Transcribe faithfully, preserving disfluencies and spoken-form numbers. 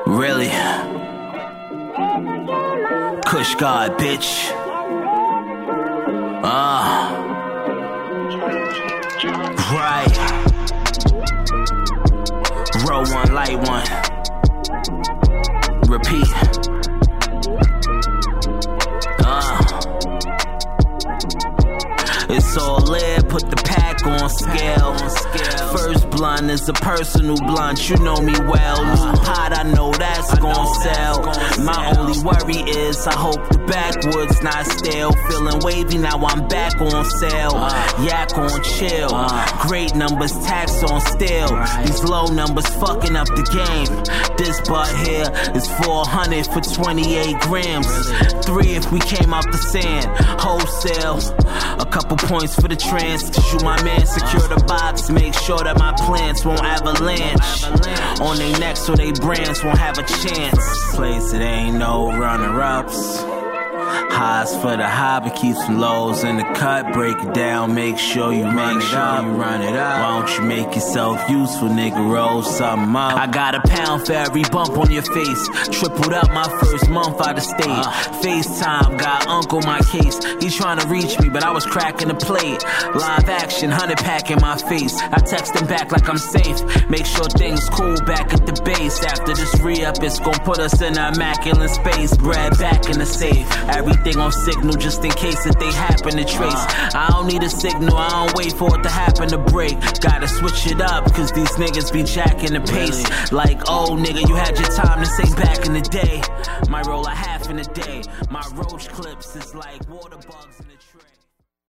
Really? Kush God, bitch. Ah. Uh. Right. Roll one, light one. Repeat. Uh. It's all lit, put the pack on scale. First blunt is a personal blunt, you know me well. New pot, I know that's gon' sell. My only worry is I hope the backwoods not stale. Feeling wavy, now I'm back on sale. Yak on chill. Great numbers, tax on steel. These low numbers fucking up the game. This butt here is four hundred for twenty-eight grams. Three if we came out the sand. Wholesale. A couple points for the trans, cause you my man. Secure the box, make sure that my plants won't avalanche on their necks so they brands won't have a chance. Place it ain't no runner-ups. Highs for the high, but keep some lows in the cut. Break it down, make sure you run it up. You run it up. Why don't you make yourself useful, nigga? Roll something up. I got a pound for every bump on your face. Tripled up my first month out of state. Uh, FaceTime, got Uncle my case. He's trying to reach me, but I was cracking the plate. Live action, hundred pack in my face. I text him back like I'm safe. Make sure things cool back at the base. After this re-up, it's gon' put us in an immaculate space. Bread back in the safe. Everything on signal just in case that they happen to trace. I don't need a signal, I don't wait for it to happen to break. Gotta switch it up, cause these niggas be jacking the pace. Like, oh nigga, you had your time to say back in the day. Might roll a half in a day. My roach clips is like water bugs in the tree.